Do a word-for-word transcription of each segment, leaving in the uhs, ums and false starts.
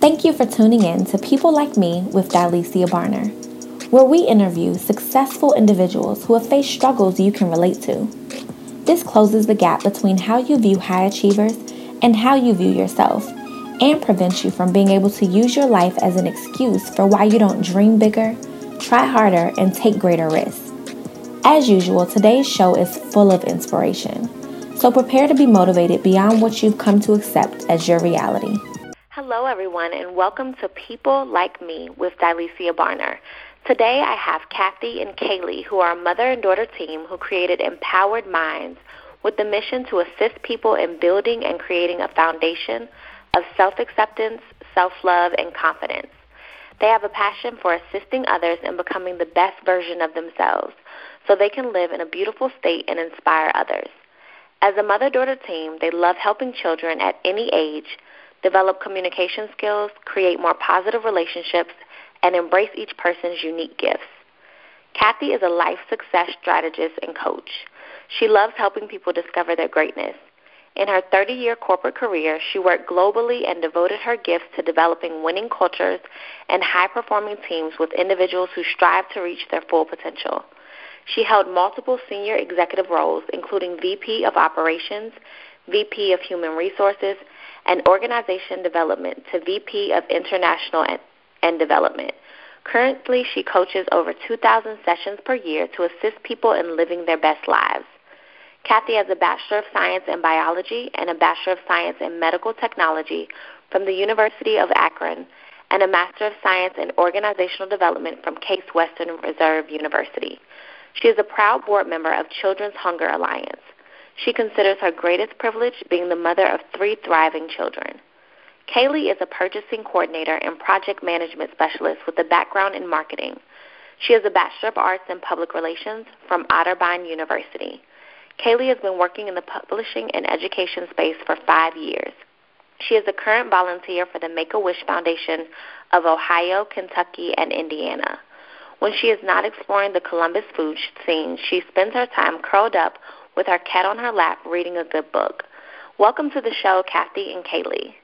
Thank you for tuning in to People Like Me with Dilecia Barner, where we interview successful individuals who have faced struggles you can relate to. This closes the gap between how you view high achievers and how you view yourself, and prevents you from being able to use your life as an excuse for why you don't dream bigger, try harder, and take greater risks. As usual, today's show is full of inspiration, so prepare to be motivated beyond what you've come to accept as your reality. Hello, everyone, and welcome to People Like Me with Dilecia Barner. Today, I have Kathy and Kaylee, who are a mother and daughter team who created Empowered Minds with the mission to assist people in building and creating a foundation of self-acceptance, self-love, and confidence. They have a passion for assisting others in becoming the best version of themselves so they can live in a beautiful state and inspire others. As a mother-daughter team, they love helping children at any age develop communication skills, create more positive relationships, and embrace each person's unique gifts. Kathy is a life success strategist and coach. She loves helping people discover their greatness. In her thirty-year corporate career, she worked globally and devoted her gifts to developing winning cultures and high-performing teams with individuals who strive to reach their full potential. She held multiple senior executive roles, including V P of Operations, V P of Human Resources, and Organization Development to V P of International and Development. Currently, she coaches over two thousand sessions per year to assist people in living their best lives. Kathy has a Bachelor of Science in Biology and a Bachelor of Science in Medical Technology from the University of Akron and a Master of Science in Organizational Development from Case Western Reserve University. She is a proud board member of Children's Hunger Alliance. She considers her greatest privilege being the mother of three thriving children. Kaylee is a purchasing coordinator and project management specialist with a background in marketing. She has a Bachelor of Arts in Public Relations from Otterbein University. Kaylee has been working in the publishing and education space for five years. She is a current volunteer for the Make-A-Wish Foundation of Ohio, Kentucky, and Indiana. When she is not exploring the Columbus food scene, she spends her time curled up with her cat on her lap reading a good book. Welcome to the show, Kathy and Kaylee.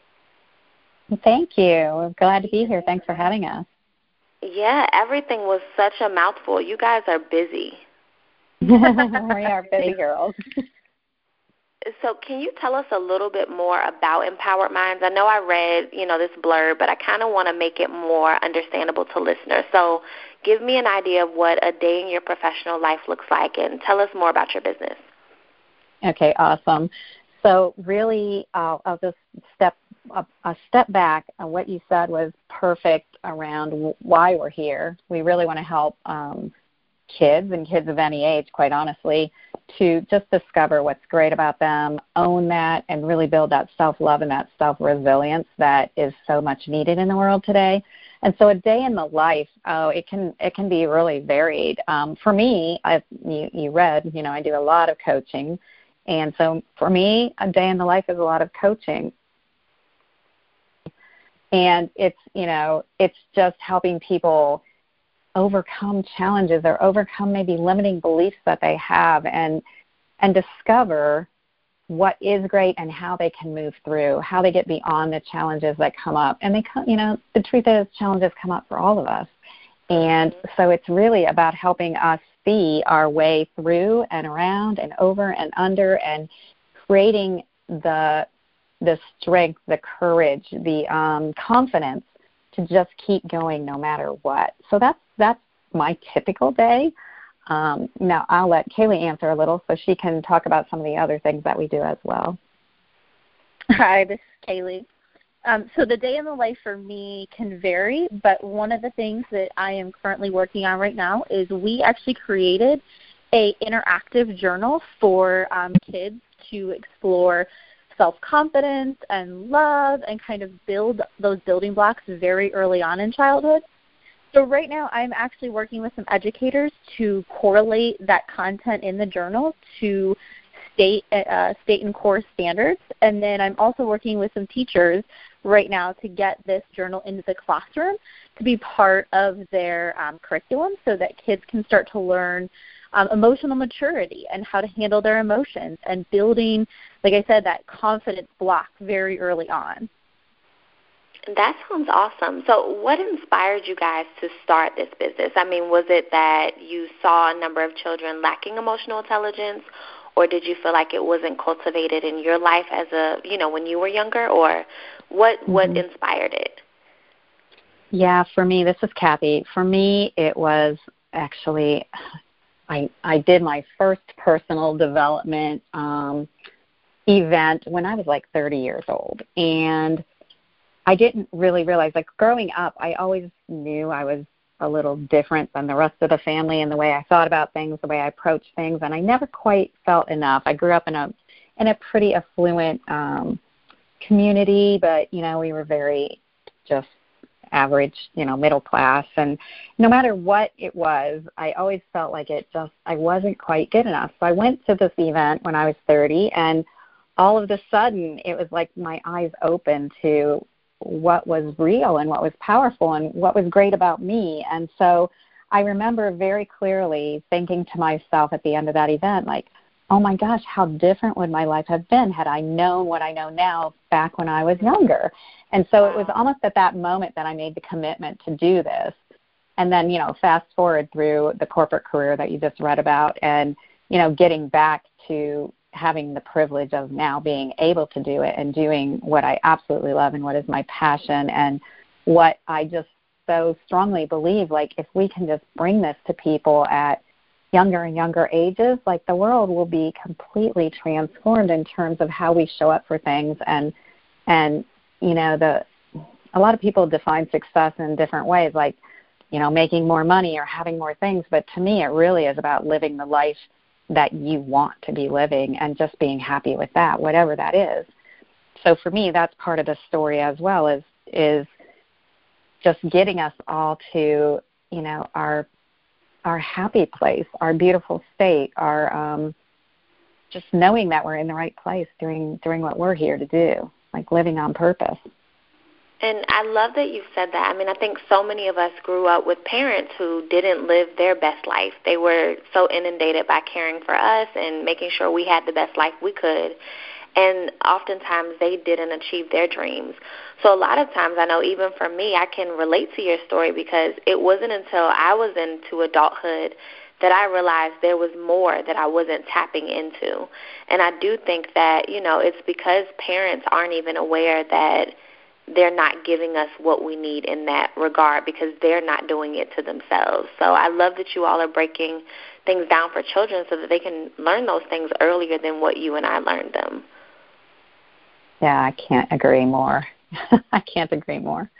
Thank you. I'm glad to be here. Thanks for having us. Yeah, everything was such a mouthful. You guys are busy. We are busy girls. So can you tell us a little bit more about Empowered Minds? I know I read, you know, this blurb, but I kind of want to make it more understandable to listeners. So give me an idea of what a day in your professional life looks like, and tell us more about your business. Okay, awesome. So really, uh, I'll just step a, a step back. Uh, what you said was perfect around w- why we're here. We really want to help um, kids and kids of any age, quite honestly, to just discover what's great about them, own that, and really build that self-love and that self-resilience that is so much needed in the world today. And so a day in the life, oh, it can it can be really varied. Um, for me, I, you, you read, you know, I do a lot of coaching. And so for me, a day in the life is a lot of coaching. And it's, you know, it's just helping people overcome challenges or overcome maybe limiting beliefs that they have and and discover what is great and how they can move through, how they get beyond the challenges that come up. And they come, you know, the truth is challenges come up for all of us. And so it's really about helping us see our way through and around and over and under and creating the the strength, the courage, the um, confidence to just keep going no matter what. So that's that's my typical day. Um, now I'll let Kaylee answer a little so she can talk about some of the other things that we do as well. Hi, this is Kaylee. Um, so the day in the life for me can vary, but one of the things that I am currently working on right now is we actually created a interactive journal for um, kids to explore self-confidence and love and kind of build those building blocks very early on in childhood. So right now I'm actually working with some educators to correlate that content in the journal to state uh, state and core standards. And then I'm also working with some teachers right now to get this journal into the classroom to be part of their um, curriculum so that kids can start to learn um, emotional maturity and how to handle their emotions and building, like I said, that confidence block very early on. That sounds awesome. So what inspired you guys to start this business? I mean, was it that you saw a number of children lacking emotional intelligence, or did you feel like it wasn't cultivated in your life as a, you know, when you were younger, or what, mm-hmm. what inspired it? Yeah, for me, this is Kathy. For me, it was actually, I, I did my first personal development um, event when I was like thirty years old. And I didn't really realize, like growing up, I always knew I was a little different than the rest of the family in the way I thought about things, the way I approached things, and I never quite felt enough. I grew up in a in a pretty affluent um, community, but, you know, we were very just average, you know, middle class, and no matter what it was, I always felt like it just, I wasn't quite good enough. So I went to this event when I was thirty, and all of a sudden, it was like my eyes opened to what was real and what was powerful and what was great about me. And so I remember very clearly thinking to myself at the end of that event, like, oh my gosh, how different would my life have been had I known what I know now back when I was younger. And so it was almost at that moment that I made the commitment to do this. And then, you know, fast forward through the corporate career that you just read about and, you know, getting back to having the privilege of now being able to do it and doing what I absolutely love and what is my passion and what I just so strongly believe, like if we can just bring this to people at younger and younger ages, like the world will be completely transformed in terms of how we show up for things. And, and you know, the a lot of people define success in different ways, like, you know, making more money or having more things. But to me, it really is about living the life that you want to be living and just being happy with that, whatever that is. So for me, that's part of the story as well, is is just getting us all to, you know, our our happy place, our beautiful state, our um, just knowing that we're in the right place doing doing what we're here to do, like living on purpose. And I love that you said that. I mean, I think so many of us grew up with parents who didn't live their best life. They were so inundated by caring for us and making sure we had the best life we could. And oftentimes they didn't achieve their dreams. So a lot of times, I know even for me, I can relate to your story because it wasn't until I was into adulthood that I realized there was more that I wasn't tapping into. And I do think that, you know, it's because parents aren't even aware that they're not giving us what we need in that regard because they're not doing it to themselves. So I love that you all are breaking things down for children so that they can learn those things earlier than what you and I learned them. Yeah, I can't agree more. I can't agree more.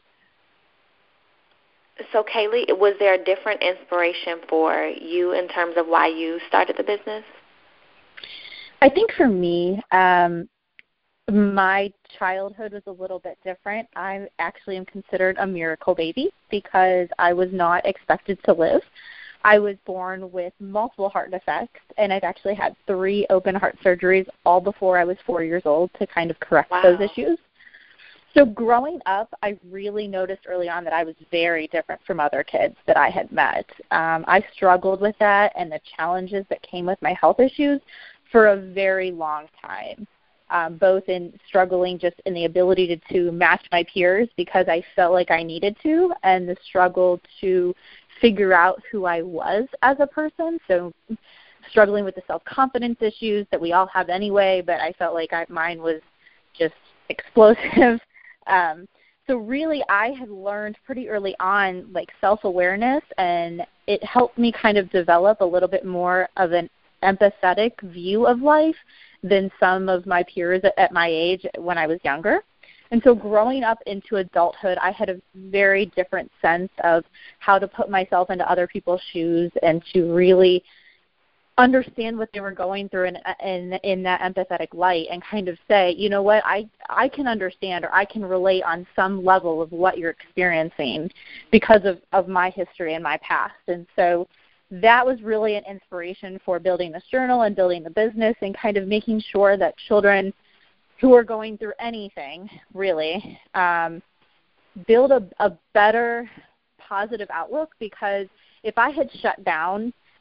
So, Kaylee, was there a different inspiration for you in terms of why you started the business? I think for me, um, my childhood was a little bit different. I actually am considered a miracle baby because I was not expected to live. I was born with multiple heart defects, and I've actually had three open heart surgeries all before I was four years old to kind of correct wow. those issues. So growing up, I really noticed early on that I was very different from other kids that I had met. Um, I struggled with that and the challenges that came with my health issues for a very long time, um, both in struggling just in the ability to, to match my peers because I felt like I needed to, and the struggle to figure out who I was as a person. So struggling with the self-confidence issues that we all have anyway, but I felt like I, mine was just explosive. Um, so really I had learned pretty early on like self-awareness, and it helped me kind of develop a little bit more of an empathetic view of life than some of my peers at, at my age when I was younger. And so growing up into adulthood, I had a very different sense of how to put myself into other people's shoes and to really understand what they were going through in, in, in that empathetic light and kind of say, you know what, I, I can understand or I can relate on some level of what you're experiencing because of, of my history and my past. And so that was really an inspiration for building this journal and building the business and kind of making sure that children who are going through anything, really, um, build a, a better positive outlook, because if I had shut down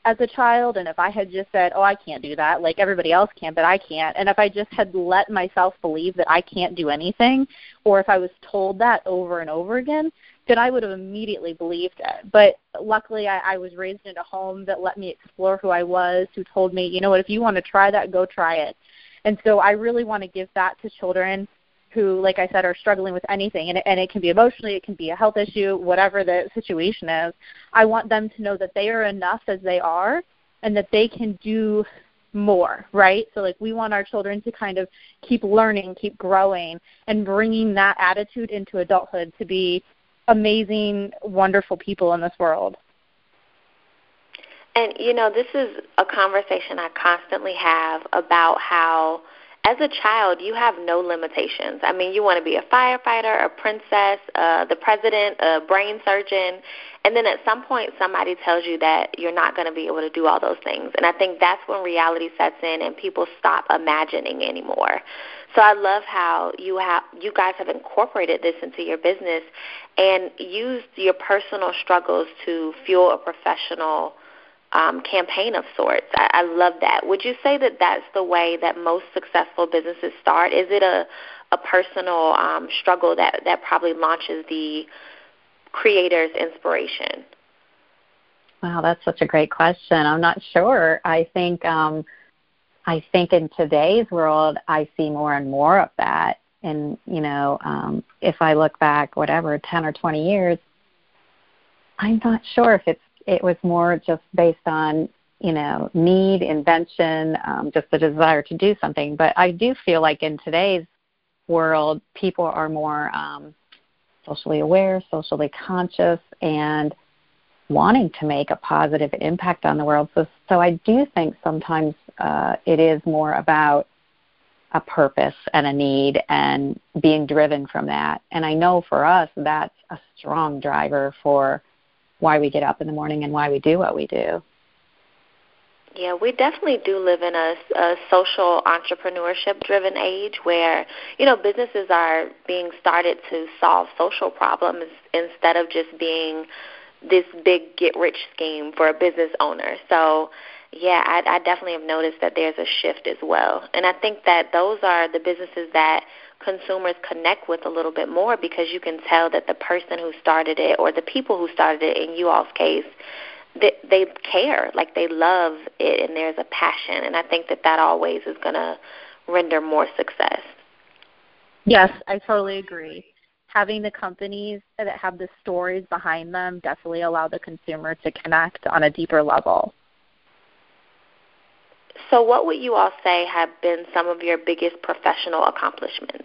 as a child, and if I had just said, oh, I can't do that, like everybody else can, but I can't, and if I just had let myself believe that I can't do anything, or if I was told that over and over again, then I would have immediately believed it. But luckily, I, I was raised in a home that let me explore who I was, who told me, you know what, if you want to try that, go try it. And so I really want to give that to children who, like I said, are struggling with anything, and it, and it can be emotionally, it can be a health issue, whatever the situation is. I want them to know that they are enough as they are and that they can do more, right? So, like, we want our children to kind of keep learning, keep growing, and bringing that attitude into adulthood to be amazing, wonderful people in this world. And, you know, this is a conversation I constantly have about how, as a child, you have no limitations. I mean, you want to be a firefighter, a princess, uh, the president, a brain surgeon, and then at some point somebody tells you that you're not going to be able to do all those things. And I think that's when reality sets in and people stop imagining anymore. So I love how you have, you guys have incorporated this into your business and used your personal struggles to fuel a professional Um, campaign of sorts. I, I love that. Would you say that that's the way that most successful businesses start? Is it a, a personal um, struggle that, that probably launches the creator's inspiration? Wow, that's such a great question. I'm not sure. I think um, I think in today's world, I see more and more of that. And, you know, um, if I look back, whatever, ten or twenty years, I'm not sure if it's it was more just based on, you know, need, invention, um, just the desire to do something. But I do feel like in today's world, people are more um, socially aware, socially conscious, and wanting to make a positive impact on the world. So, so I do think sometimes uh, it is more about a purpose and a need and being driven from that. And I know for us, that's a strong driver for why we get up in the morning and why we do what we do. Yeah, we definitely do live in a, a social entrepreneurship-driven age where, you know, businesses are being started to solve social problems instead of just being this big get-rich scheme for a business owner. So, yeah, I, I definitely have noticed that there's a shift as well. And I think that those are the businesses that consumers connect with a little bit more because you can tell that the person who started it or the people who started it, in you all's case, they, they care, like they love it and there's a passion. And I think that that always is going to render more success. Yes, I totally agree. Having the companies that have the stories behind them definitely allow the consumer to connect on a deeper level. So what would you all say have been some of your biggest professional accomplishments?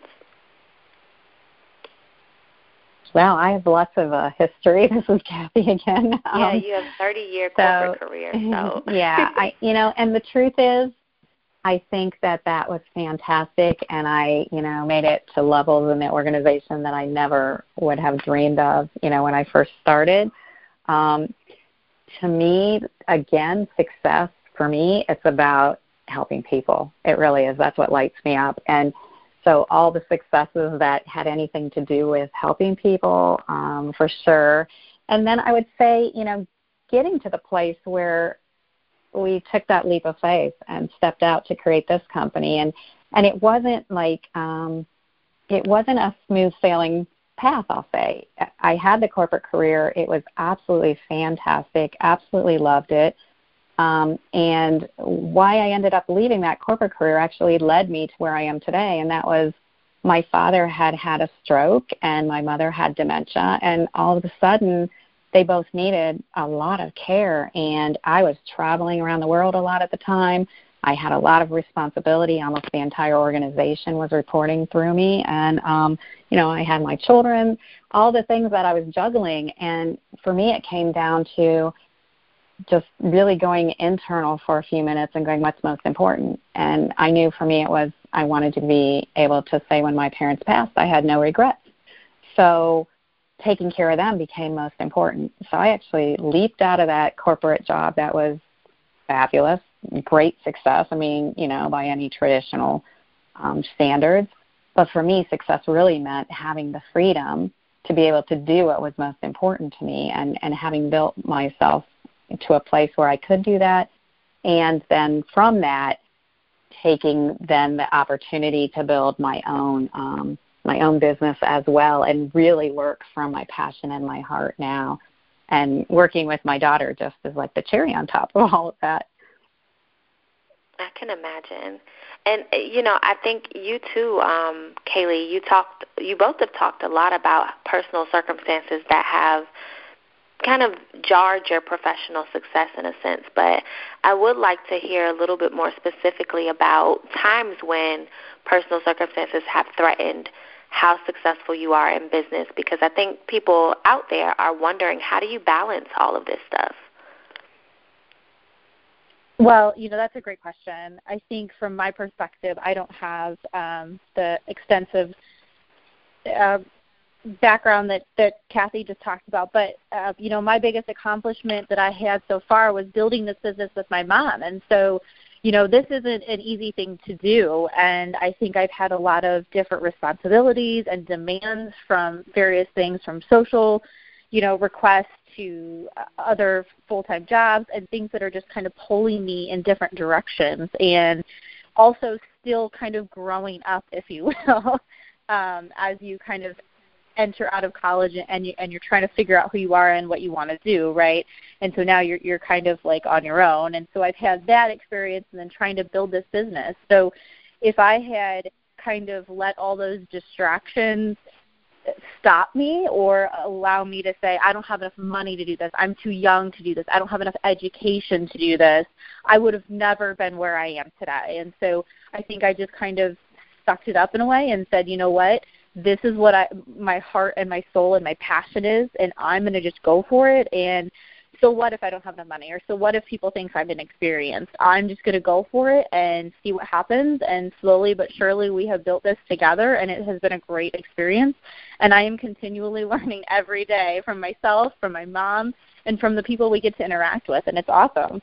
Well, I have lots of uh, history. This is Kathy again. Um, yeah, you have a thirty-year corporate so, career. So yeah, I, you know, and the truth is, I think that that was fantastic, and I, you know, made it to levels in the organization that I never would have dreamed of, you know, when I first started. Um, to me, again, success for me, it's about helping people. It really is. That's what lights me up. And so all the successes that had anything to do with helping people, um, for sure. And then I would say, you know, getting to the place where we took that leap of faith and stepped out to create this company. And, and it wasn't like, um, it wasn't a smooth sailing path, I'll say. I had the corporate career. It was absolutely fantastic. Absolutely loved it. Um, and why I ended up leaving that corporate career actually led me to where I am today, and that was my father had had a stroke and my mother had dementia, and all of a sudden they both needed a lot of care, and I was traveling around the world a lot at the time. I had a lot of responsibility. Almost the entire organization was reporting through me, and, um, you know, I had my children, all the things that I was juggling, and for me it came down to just really going internal for a few minutes and going, what's most important? And I knew for me it was I wanted to be able to say when my parents passed, I had no regrets. So taking care of them became most important. So I actually leaped out of that corporate job that was fabulous, great success. I mean, you know, by any traditional um, standards. But for me, success really meant having the freedom to be able to do what was most important to me, and, and having built myself to a place where I could do that. And then from that, taking then the opportunity to build my own um, my own business as well, and really work from my passion and my heart now. And working with my daughter just is like the cherry on top of all of that. I can imagine. And, you know, I think you too, um, Kaylee, you talked, you both have talked a lot about personal circumstances that have kind of jarred your professional success in a sense. But I would like to hear a little bit more specifically about times when personal circumstances have threatened how successful you are in business, because I think people out there are wondering, how do you balance all of this stuff? Well, you know, that's a great question. I think from my perspective, I don't have um, the extensive uh, background that, that Kathy just talked about. But, uh, you know, my biggest accomplishment that I had so far was building this business with my mom. And so, you know, this isn't an easy thing to do. And I think I've had a lot of different responsibilities and demands from various things, from social, you know, requests to other full-time jobs and things that are just kind of pulling me in different directions, and also still kind of growing up, if you will, um, as you kind of enter out of college and, you, and you're trying to figure out who you are and what you want to do, right? And so now you're you're kind of like on your own. And so I've had that experience and then trying to build this business. So if I had kind of let all those distractions stop me or allow me to say, I don't have enough money to do this, I'm too young to do this, I don't have enough education to do this, I would have never been where I am today. And so I think I just kind of sucked it up in a way and said, you know what, this is what I, my heart and my soul and my passion is, and I'm going to just go for it. And so what if I don't have the money? Or so what if people think I'm inexperienced? I'm just going to go for it and see what happens. And slowly but surely we have built this together, and it has been a great experience. And I am continually learning every day from myself, from my mom, and from the people we get to interact with, and it's awesome.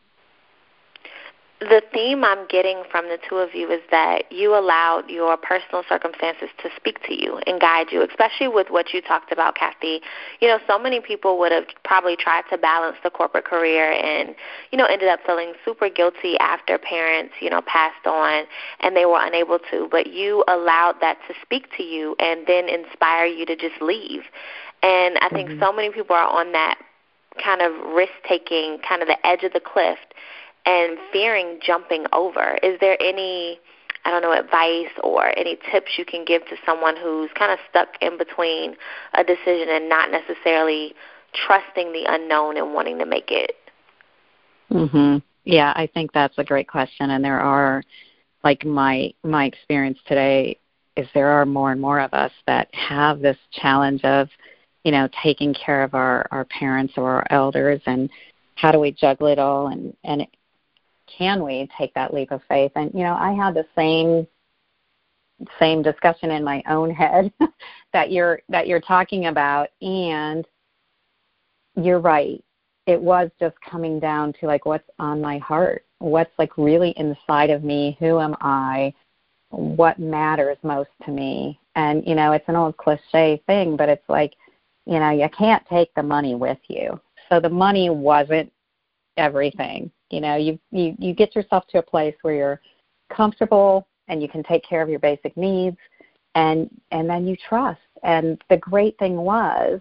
The theme I'm getting from the two of you is that you allowed your personal circumstances to speak to you and guide you, especially with what you talked about, Kathy. You know, so many people would have probably tried to balance the corporate career and, you know, ended up feeling super guilty after parents, you know, passed on and they were unable to. But you allowed that to speak to you and then inspire you to just leave. And I think mm-hmm. so many people are on that kind of risk-taking, kind of the edge of the cliff, and fearing jumping over. Is there any, I don't know, advice or any tips you can give to someone who's kind of stuck in between a decision and not necessarily trusting the unknown and wanting to make it? Mhm. Yeah, I think that's a great question. And there are, like my my experience today is there are more and more of us that have this challenge of, you know, taking care of our, our parents or our elders, and how do we juggle it all, and, and it, can we take that leap of faith? And, you know, I had the same same discussion in my own head that you're that you're talking about, and you're right. It was just coming down to, like, what's on my heart, what's, like, really inside of me, who am I, what matters most to me. And, you know, it's an old cliche thing, but it's like, you know, you can't take the money with you. So the money wasn't everything. You know, you, you, you get yourself to a place where you're comfortable and you can take care of your basic needs, and and then you trust. And the great thing was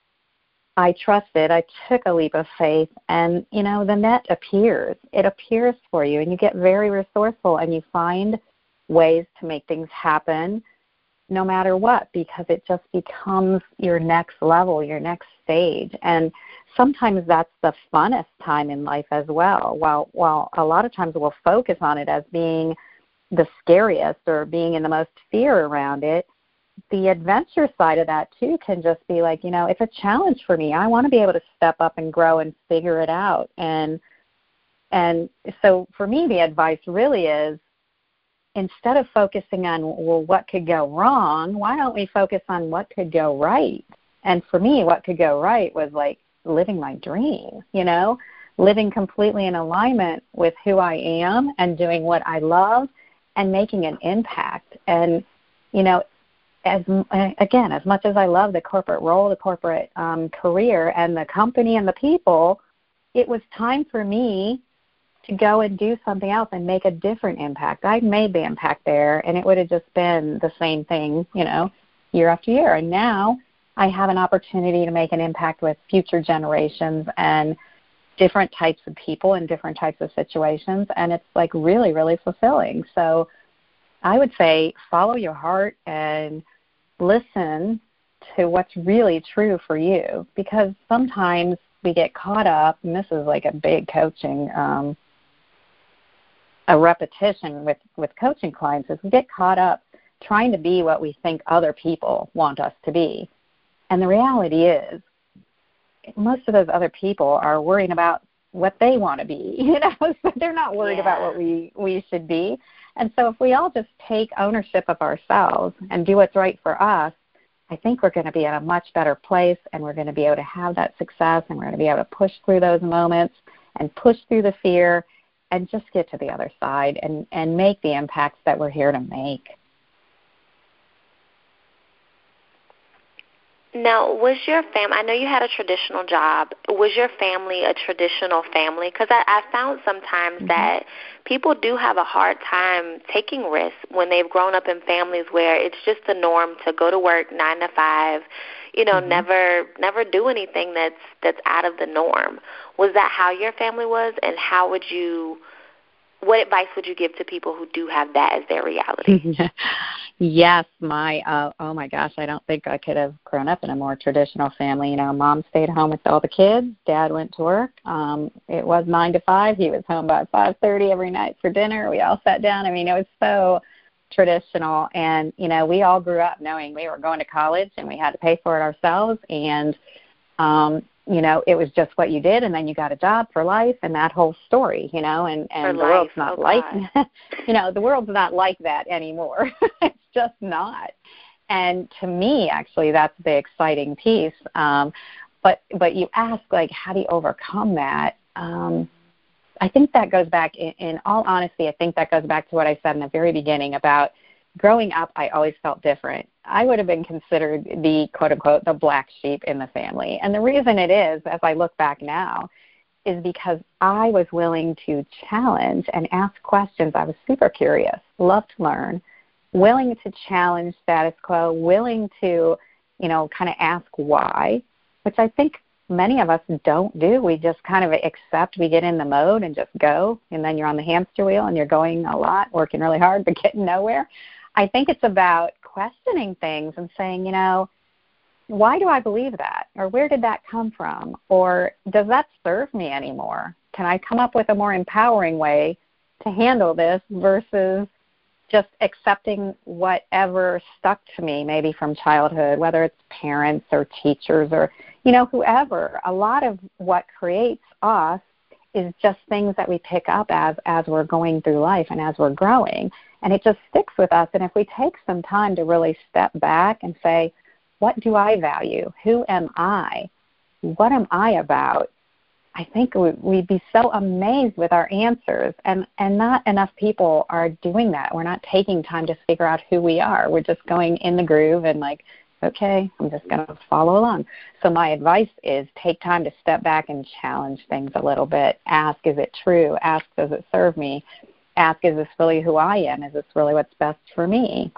I trusted. I took a leap of faith, and, you know, the net appears. It appears for you, and you get very resourceful, and you find ways to make things happen no matter what, because it just becomes your next level, your next stage. And sometimes that's the funnest time in life as well. While while a lot of times we'll focus on it as being the scariest or being in the most fear around it, the adventure side of that too can just be like, you know, it's a challenge for me. I want to be able to step up and grow and figure it out. And and so for me, the advice really is, instead of focusing on, well, what could go wrong, why don't we focus on what could go right? And for me, what could go right was, like, living my dream, you know, living completely in alignment with who I am and doing what I love and making an impact. And, you know, as again, as much as I love the corporate role, the corporate um, career, and the company and the people, it was time for me to go and do something else and make a different impact. I made the impact there, and it would have just been the same thing, you know, year after year. And now I have an opportunity to make an impact with future generations and different types of people in different types of situations, and it's like really, really fulfilling. So I would say follow your heart and listen to what's really true for you, because sometimes we get caught up, and this is like a big coaching, um, a repetition with, with coaching clients, is we get caught up trying to be what we think other people want us to be. And the reality is, most of those other people are worrying about what they want to be, you know, so they're not worried yeah. about what we, we should be. And so if we all just take ownership of ourselves and do what's right for us, I think we're going to be in a much better place, and we're going to be able to have that success, and we're going to be able to push through those moments and push through the fear and just get to the other side and, and make the impacts that we're here to make. Now, was your family, I know you had a traditional job, was your family a traditional family? Because I, I found sometimes mm-hmm. that people do have a hard time taking risks when they've grown up in families where it's just the norm to go to work nine to five, you know, mm-hmm. never never do anything that's that's out of the norm. Was that how your family was, and how would you, what advice would you give to people who do have that as their reality? Yes, my, uh, oh my gosh, I don't think I could have grown up in a more traditional family. You know, mom stayed home with all the kids, dad went to work. Um, it was nine to five. He was home by five thirty every night for dinner. We all sat down. I mean, it was so traditional. And, you know, we all grew up knowing we were going to college and we had to pay for it ourselves. And, um, you know, it was just what you did, and then you got a job for life, and that whole story, you know, and, and the life. world's not oh, like, you know, the world's not like that anymore. It's just not. And to me, actually, that's the exciting piece. Um, but but you ask, like, how do you overcome that? Um, I think that goes back, in, in all honesty, I think that goes back to what I said in the very beginning about growing up. I always felt different. I would have been considered the, quote-unquote, the black sheep in the family. And the reason it is, as I look back now, is because I was willing to challenge and ask questions. I was super curious, loved to learn, willing to challenge status quo, willing to, you know, kind of ask why, which I think many of us don't do. We just kind of accept, we get in the mode and just go, and then you're on the hamster wheel and you're going a lot, working really hard, but getting nowhere. I think it's about questioning things and saying, you know, why do I believe that? Or where did that come from? Or does that serve me anymore? Can I come up with a more empowering way to handle this versus just accepting whatever stuck to me, maybe from childhood, whether it's parents or teachers or, you know, whoever. A lot of what creates us is just things that we pick up as, as we're going through life and as we're growing. And it just sticks with us. And if we take some time to really step back and say, what do I value? Who am I? What am I about? I think we'd be so amazed with our answers. And, and not enough people are doing that. We're not taking time to figure out who we are. We're just going in the groove and like, okay, I'm just going to follow along. So my advice is take time to step back and challenge things a little bit. Ask, is it true? Ask, does it serve me? Ask, is this really who I am? Is this really what's best for me?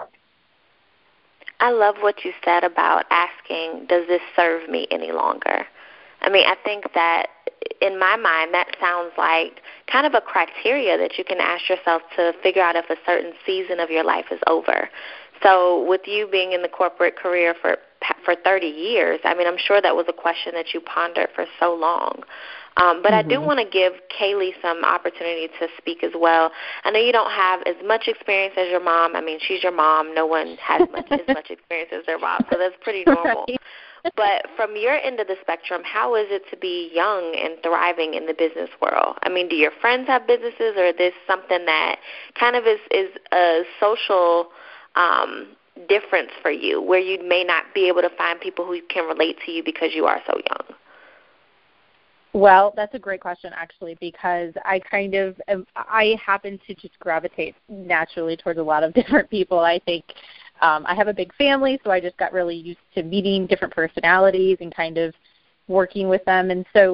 I love what you said about asking, does this serve me any longer? I mean, I think that in my mind, that sounds like kind of a criteria that you can ask yourself to figure out if a certain season of your life is over. So with you being in the corporate career for for thirty years, I mean, I'm sure that was a question that you pondered for so long. Um, but mm-hmm. I do want to give Kaylee some opportunity to speak as well. I know you don't have as much experience as your mom. I mean, she's your mom. No one has much, as much experience as their mom, so that's pretty normal. Right. But from your end of the spectrum, how is it to be young and thriving in the business world? I mean, do your friends have businesses, or is this something that kind of is, is a social um, difference for you, where you may not be able to find people who can relate to you because you are so young? Well, that's a great question, actually, because I kind of, I happen to just gravitate naturally towards a lot of different people. I think um, I have a big family, so I just got really used to meeting different personalities and kind of working with them. And so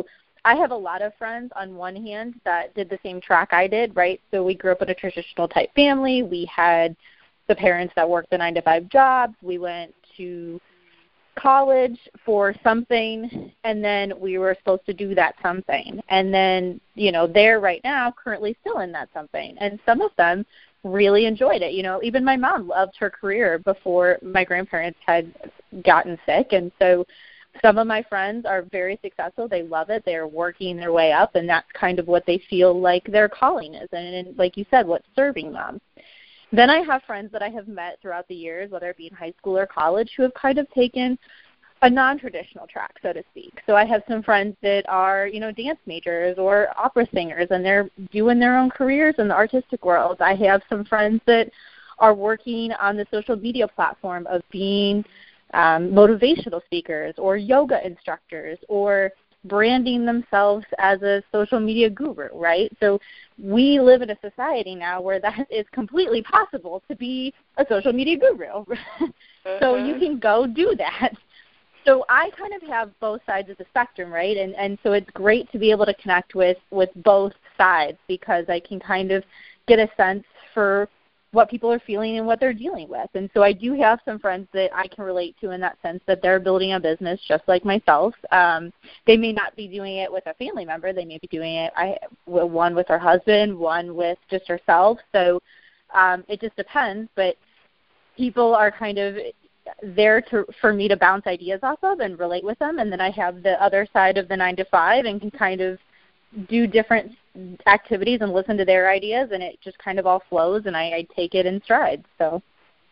I have a lot of friends on one hand that did the same track I did, right? So we grew up in a traditional type family. We had the parents that worked the nine to five jobs. We went to college for something, and then we were supposed to do that something. And then, you know, they're right now currently still in that something. And some of them really enjoyed it. You know, even my mom loved her career before my grandparents had gotten sick. And so some of my friends are very successful. They love it. They're working their way up, and that's kind of what they feel like their calling is. And, and like you said, what's serving them. Then I have friends that I have met throughout the years, whether it be in high school or college, who have kind of taken a non-traditional track, so to speak. So I have some friends that are, you know, dance majors or opera singers, and they're doing their own careers in the artistic world. I have some friends that are working on the social media platform of being um, motivational speakers or yoga instructors or branding themselves as a social media guru, right? So we live in a society now where that is completely possible to be a social media guru. Mm-hmm. So you can go do that. So I kind of have both sides of the spectrum, right? And and so it's great to be able to connect with, with both sides because I can kind of get a sense for what people are feeling and what they're dealing with. And so I do have some friends that I can relate to in that sense that they're building a business just like myself. Um, they may not be doing it with a family member. They may be doing it, I, one with her husband, one with just herself. So um, it just depends. But people are kind of there to, for me to bounce ideas off of and relate with them. And then I have the other side of the nine to five and can kind of do different activities and listen to their ideas, and it just kind of all flows, and I, I take it in stride. So,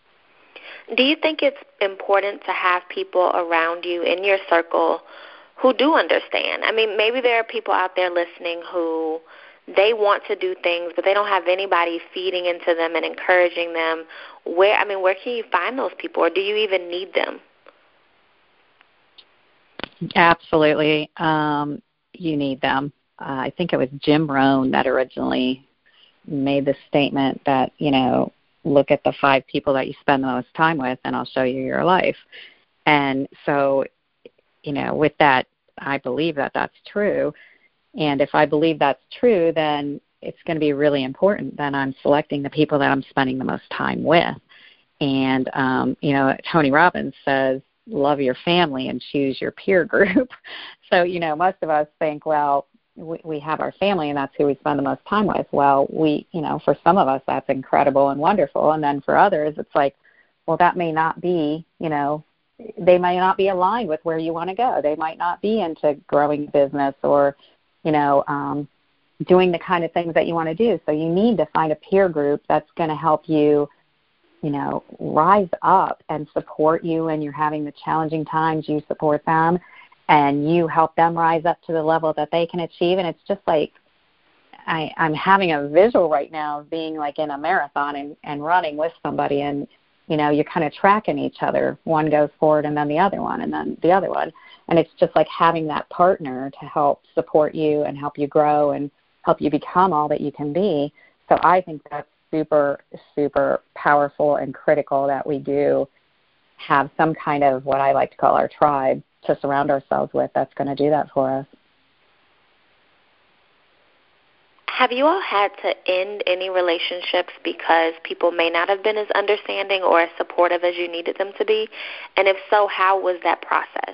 do you think it's important to have people around you in your circle who do understand? I mean, maybe there are people out there listening who they want to do things, but they don't have anybody feeding into them and encouraging them. Where, I mean, where can you find those people, or do you even need them? Absolutely. Um, you need them. Uh, I think it was Jim Rohn that originally made the statement that, you know, look at the five people that you spend the most time with, and I'll show you your life. And so, you know, with that, I believe that that's true. And if I believe that's true, then it's going to be really important that I'm selecting the people that I'm spending the most time with. And, um, you know, Tony Robbins says, love your family and choose your peer group. So, you know, most of us think, well, we, we have our family and that's who we spend the most time with. Well, we, you know, for some of us, that's incredible and wonderful. And then for others, it's like, well, that may not be, you know, they may not be aligned with where you want to go. They might not be into growing business or, you know, um, doing the kind of things that you want to do. So you need to find a peer group that's going to help you, you know, rise up and support you, and you're having the challenging times, you support them, and you help them rise up to the level that they can achieve. And it's just like I, I'm having a visual right now of being like in a marathon and, and running with somebody, and, you know, you're kind of tracking each other. One goes forward and then the other one and then the other one. And it's just like having that partner to help support you and help you grow and help you become all that you can be. So I think that's super, super powerful and critical that we do have some kind of what I like to call our tribe to surround ourselves with that's going to do that for us. Have you all had to end any relationships because people may not have been as understanding or as supportive as you needed them to be? And if so, how was that process?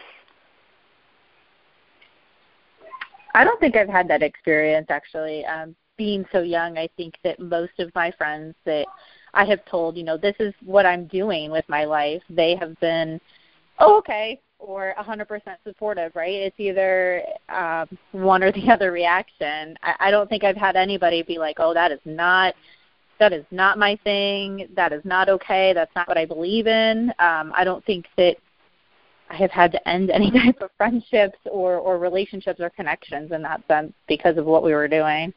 I don't think I've had that experience, actually. Um, being so young, I think that most of my friends that I have told, you know, this is what I'm doing with my life, they have been, oh, okay, or one hundred percent supportive, right? It's either um, one or the other reaction. I, I don't think I've had anybody be like, oh, that is not that is not my thing. That is not okay. That's not what I believe in. Um, I don't think that I have had to end any type of friendships or, or relationships or connections in that sense because of what we were doing.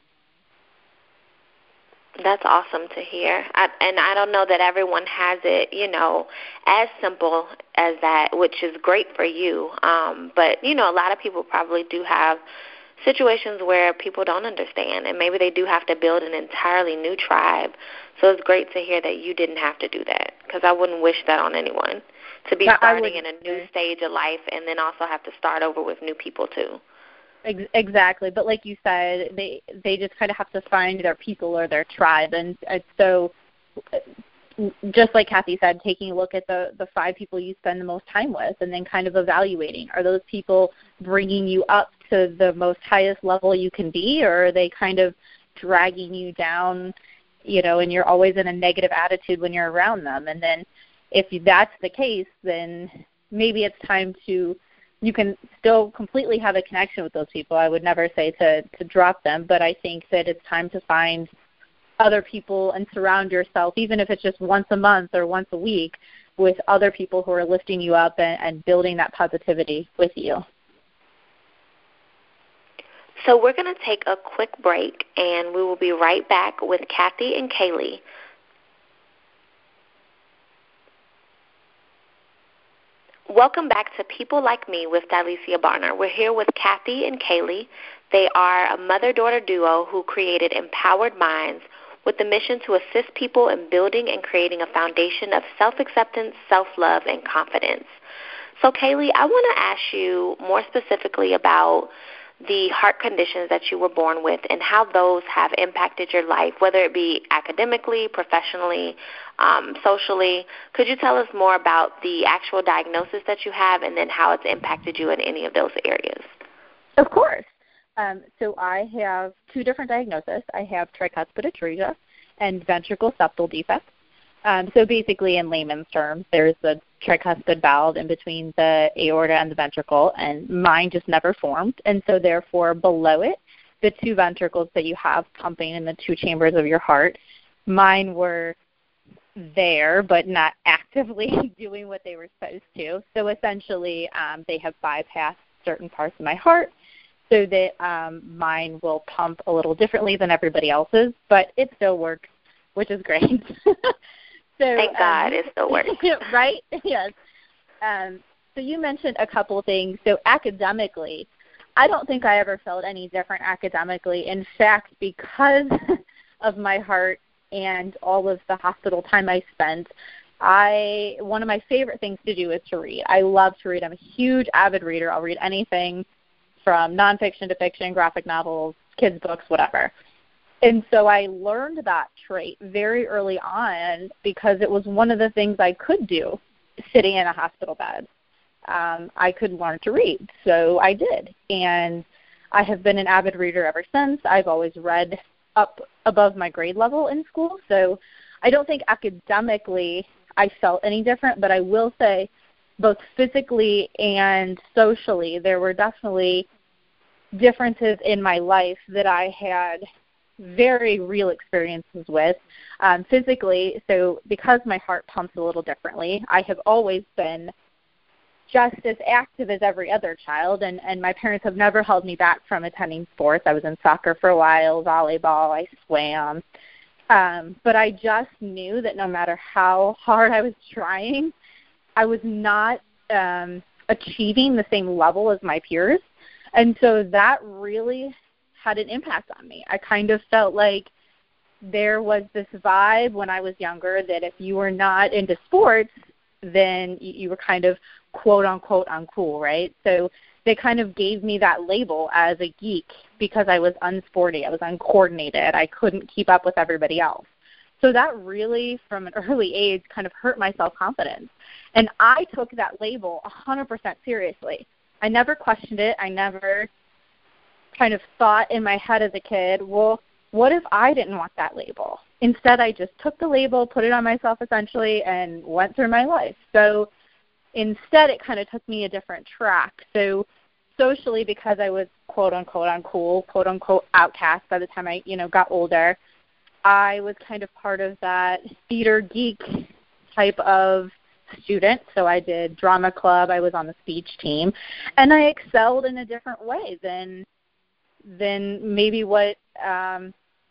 That's awesome to hear. I, and I don't know that everyone has it, you know, as simple as that, which is great for you. Um, but, you know, a lot of people probably do have situations where people don't understand, and maybe they do have to build an entirely new tribe. So it's great to hear that you didn't have to do that, because I wouldn't wish that on anyone, to be yeah, starting in a new stage of life and then also have to start over with new people too. Exactly. But like you said, they they just kind of have to find their people or their tribe. And so just like Kathy said, taking a look at the, the five people you spend the most time with and then kind of evaluating, are those people bringing you up to the most highest level you can be, or are they kind of dragging you down, you know, and you're always in a negative attitude when you're around them? And then if that's the case, then maybe it's time to, you can still completely have a connection with those people. I would never say to, to drop them, but I think that it's time to find other people and surround yourself, even if it's just once a month or once a week, with other people who are lifting you up and, and building that positivity with you. So we're going to take a quick break, and we will be right back with Kathy and Kaylee. Welcome back to People Like Me with Dalicia Barner. We're here with Kathy and Kaylee. They are a mother-daughter duo who created Empowered Minds with the mission to assist people in building and creating a foundation of self-acceptance, self-love, and confidence. So, Kaylee, I want to ask you more specifically about the heart conditions that you were born with and how those have impacted your life, whether it be academically, professionally, um, socially. Could you tell us more about the actual diagnosis that you have and then how it's impacted you in any of those areas? Of course. Um, so I have two different diagnoses. I have tricuspid atresia and ventricle septal defect. Um, so basically, in layman's terms, there's the tricuspid valve in between the aorta and the ventricle, and mine just never formed. And so therefore, below it, the two ventricles that you have pumping in the two chambers of your heart, mine were there but not actively doing what they were supposed to. So essentially, um, they have bypassed certain parts of my heart so that um, mine will pump a little differently than everybody else's, but it still works, which is great. So, Thank God um, it still works. Right? Yes. Um, so you mentioned a couple things. So academically, I don't think I ever felt any different academically. In fact, because of my heart and all of the hospital time I spent, I one of my favorite things to do is to read. I love to read. I'm a huge avid reader. I'll read anything from nonfiction to fiction, graphic novels, kids' books, whatever. And so I learned that trait very early on because it was one of the things I could do sitting in a hospital bed. Um, I could learn to read, so I did. And I have been an avid reader ever since. I've always read up above my grade level in school, so I don't think academically I felt any different, but I will say both physically and socially there were definitely differences in my life that I had very real experiences with. Um, physically, so because my heart pumps a little differently, I have always been just as active as every other child, and, and my parents have never held me back from attending sports. I was in soccer for a while, volleyball, I swam. Um, but I just knew that no matter how hard I was trying, I was not um, achieving the same level as my peers. And so that really had an impact on me. I kind of felt like there was this vibe when I was younger that if you were not into sports, then you were kind of quote-unquote uncool, right? So they kind of gave me that label as a geek because I was unsporty. I was uncoordinated. I couldn't keep up with everybody else. So that really, from an early age, kind of hurt my self-confidence. And I took that label one hundred percent seriously. I never questioned it. I never kind of thought in my head as a kid, well, what if I didn't want that label? Instead, I just took the label, put it on myself essentially, and went through my life. So instead, it kind of took me a different track. So socially, because I was quote-unquote uncool, quote-unquote outcast by the time I, you know, got older, I was kind of part of that theater geek type of student. So I did drama club. I was on the speech team. And I excelled in a different way than than maybe what um,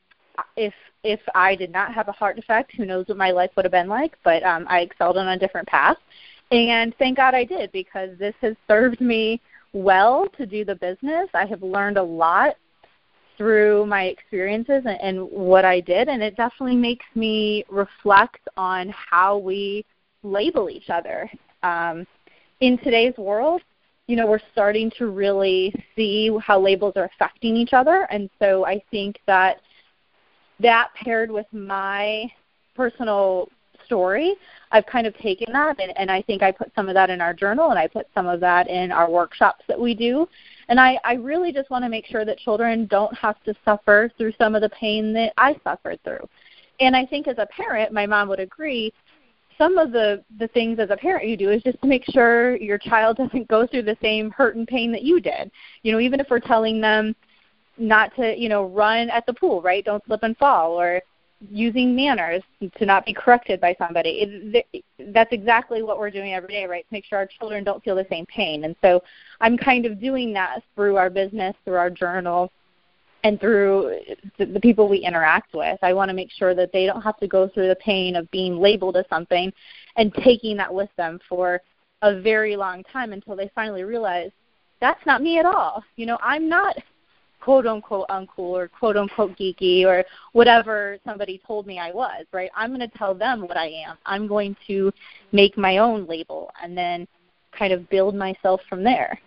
if if I did not have a heart defect, who knows what my life would have been like. But um, I excelled on a different path. And thank God I did, because this has served me well to do the business. I have learned a lot through my experiences and, and what I did, and it definitely makes me reflect on how we label each other. Um, in today's world, you know, we're starting to really see how labels are affecting each other. And so I think that that paired with my personal story, I've kind of taken that, and, and I think I put some of that in our journal, and I put some of that in our workshops that we do. And I, I really just want to make sure that children don't have to suffer through some of the pain that I suffered through. And I think as a parent, my mom would agree, some of the, the things as a parent you do is just to make sure your child doesn't go through the same hurt and pain that you did. You know, even if we're telling them not to, you know, run at the pool, right? Don't slip and fall, or using manners to not be corrected by somebody. It, that's exactly what we're doing every day, right? To make sure our children don't feel the same pain. And so I'm kind of doing that through our business, through our journal, and through the, the people we interact with. I want to make sure that they don't have to go through the pain of being labeled as something and taking that with them for a very long time until they finally realize that's not me at all. You know, I'm not quote-unquote uncool or quote-unquote geeky or whatever somebody told me I was, right? I'm going to tell them what I am. I'm going to make my own label and then kind of build myself from there.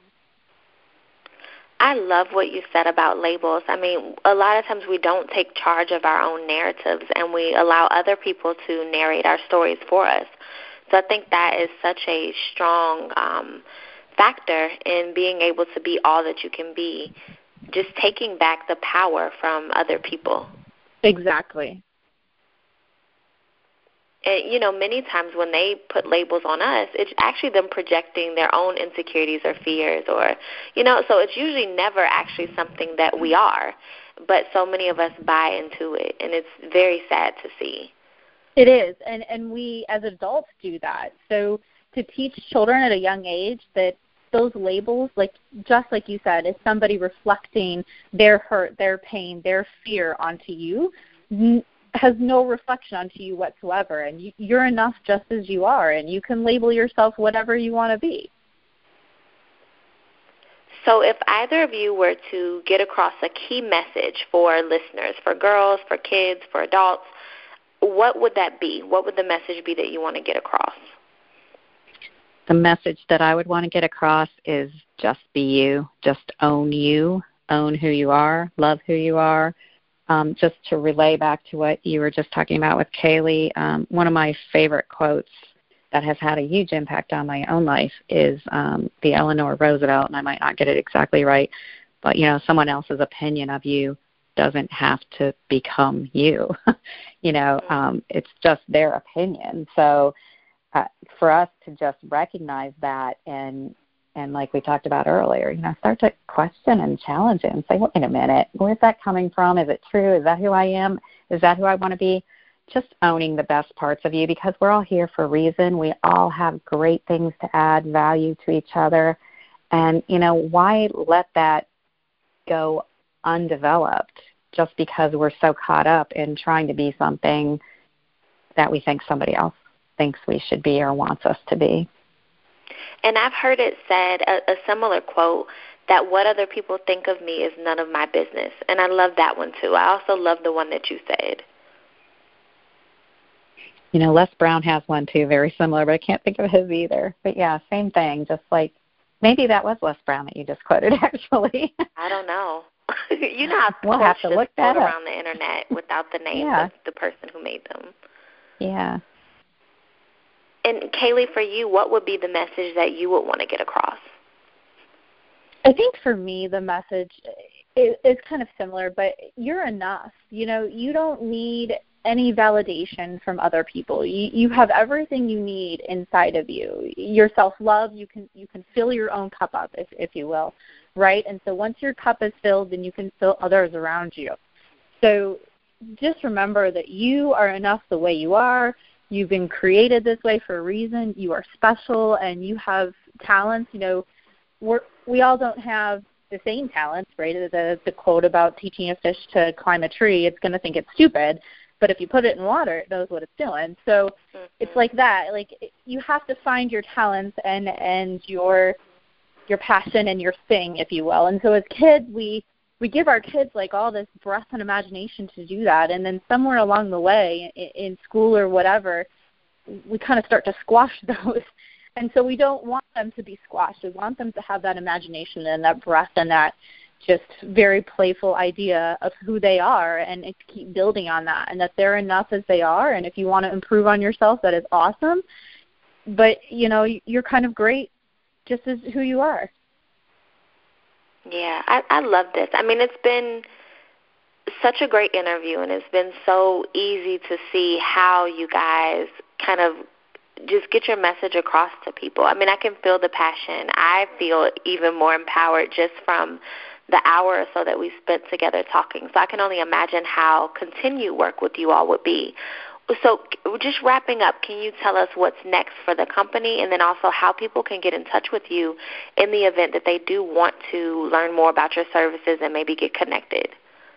I love what you said about labels. I mean, a lot of times we don't take charge of our own narratives, and we allow other people to narrate our stories for us. So I think that is such a strong um, factor in being able to be all that you can be, just taking back the power from other people. Exactly. And, you know, many times when they put labels on us, it's actually them projecting their own insecurities or fears or, you know, so it's usually never actually something that we are. But so many of us buy into it, and it's very sad to see. It is, and, and we as adults do that. So to teach children at a young age that those labels, like just like you said, is somebody reflecting their hurt, their pain, their fear onto you, has no reflection onto you whatsoever, and you, you're enough just as you are, and you can label yourself whatever you want to be. So if either of you were to get across a key message for listeners, for girls, for kids, for adults, what would that be? What would the message be that you want to get across? The message that I would want to get across is just be you, just own you, own who you are, love who you are. Um, just to relay back to what you were just talking about with Kaylee, um, one of my favorite quotes that has had a huge impact on my own life is um, the Eleanor Roosevelt, and I might not get it exactly right, but, you know, someone else's opinion of you doesn't have to become you. you know, um, it's just their opinion. So uh, for us to just recognize that and And like we talked about earlier, you know, start to question and challenge it and say, wait a minute, where's that coming from? Is it true? Is that who I am? Is that who I want to be? Just owning the best parts of you, because we're all here for a reason. We all have great things to add value to each other. And, you know, why let that go undeveloped just because we're so caught up in trying to be something that we think somebody else thinks we should be or wants us to be? And I've heard it said, a, a similar quote, that what other people think of me is none of my business. And I love that one, too. I also love the one that you said. You know, Les Brown has one, too, very similar, but I can't think of his either. But, yeah, same thing, just like maybe that was Les Brown that you just quoted, actually. I don't know. you know how we'll have to look that up. around the Internet without the name yeah. of the person who made them. Yeah. And, Kaylee, for you, what would be the message that you would want to get across? I think for me, the message is, is kind of similar, but you're enough. You know, you don't need any validation from other people. You, you have everything you need inside of you. Your self-love, you can you can fill your own cup up, if, if you will, right? And so once your cup is filled, then you can fill others around you. So just remember that you are enough the way you are. You've been created this way for a reason. You are special, and you have talents. You know, we're, we all don't have the same talents, right? The, the quote about teaching a fish to climb a tree, it's going to think it's stupid, but if you put it in water, it knows what it's doing. So mm-hmm. It's like that. Like, you have to find your talents and, and your your passion and your thing, if you will. And so as kids, we we give our kids like all this breath and imagination to do that, and then somewhere along the way in, in school or whatever, we kind of start to squash those And so we don't want them to be squashed. We want them to have that imagination and that breath and that just very playful idea of who they are, and keep building on that, and that they're enough as they are. And if you want to improve on yourself, that is awesome. But, you know, you're kind of great just as who you are. Yeah, I, I love this. I mean, it's been such a great interview, and it's been so easy to see how you guys kind of just get your message across to people. I mean, I can feel the passion. I feel even more empowered just from the hour or so that we spent together talking. So I can only imagine how continued work with you all would be. So just wrapping up, can you tell us what's next for the company, and then also how people can get in touch with you in the event that they do want to learn more about your services and maybe get connected?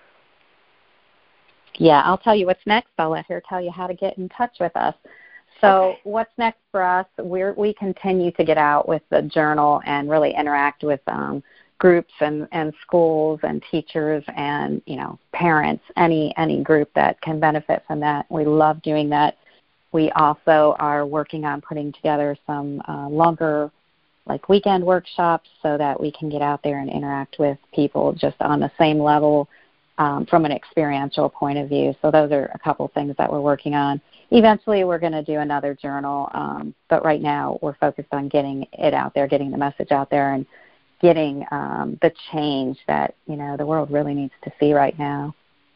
Yeah, I'll tell you what's next. I'll let her tell you how to get in touch with us. So okay. What's next for us? We're, we continue to get out with the journal and really interact with um, groups and, and schools and teachers and, you know, parents, any any group that can benefit from that. We love doing that. We also are working on putting together some uh, longer, like weekend workshops so that we can get out there and interact with people just on the same level um, from an experiential point of view. So those are a couple things that we're working on. Eventually we're going to do another journal, um, but right now we're focused on getting it out there, getting the message out there, and getting um, the change that, you know, the world really needs to see right now.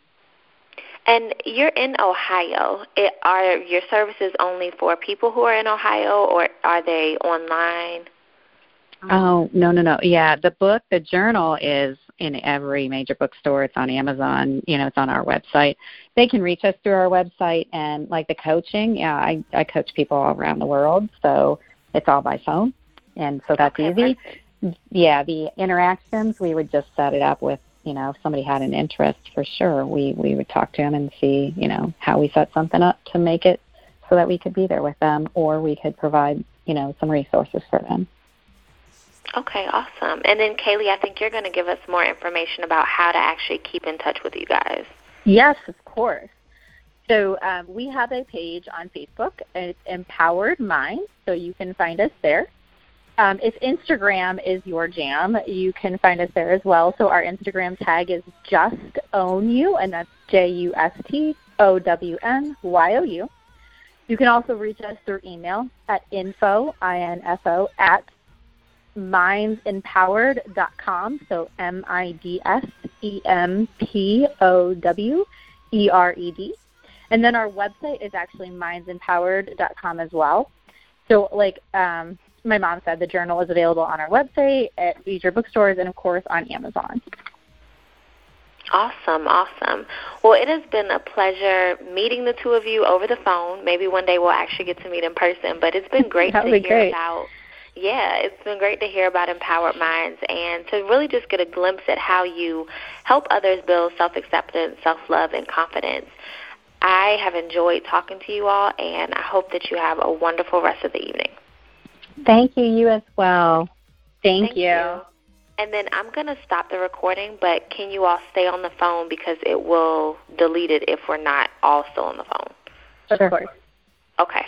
And you're in Ohio. It, are your services only for people who are in Ohio, or are they online? Oh, no, no, no. Yeah, the book, the journal is in every major bookstore. It's on Amazon. You know, it's on our website. They can reach us through our website. And like the coaching, yeah, I, I coach people all around the world, so it's all by phone. And so that's okay, easy. Perfect. Yeah, the interactions, we would just set it up with, you know, if somebody had an interest, for sure, we, we would talk to them and see, you know, how we set something up to make it so that we could be there with them, or we could provide, you know, some resources for them. Okay, awesome. And then, Kaylee, I think you're going to give us more information about how to actually keep in touch with you guys. Yes, of course. So um, we have a page on Facebook, and it's Empowered Minds, so you can find us there. Um, if Instagram is your jam, you can find us there as well. So our Instagram tag is Just Own You, and that's J U S T O W N Y O U. You can also reach us through email at info, I N F O, at minds empowered dot com, so M I D S E M P O W E R E D. And then our website is actually minds empowered dot com as well. So, like, um, my mom said, the journal is available on our website, at major bookstores, and, of course, on Amazon. Awesome, awesome. Well, it has been a pleasure meeting the two of you over the phone. Maybe one day we'll actually get to meet in person, but it's been great to hear great. about, yeah, it's been great to hear about Empowered Minds and to really just get a glimpse at how you help others build self-acceptance, self-love, and confidence. I have enjoyed talking to you all, and I hope that you have a wonderful rest of the evening. Thank you, you as well. Thank, Thank you. you. And then I'm going to stop the recording, but can you all stay on the phone because it will delete it if we're not all still on the phone? Of course. Okay.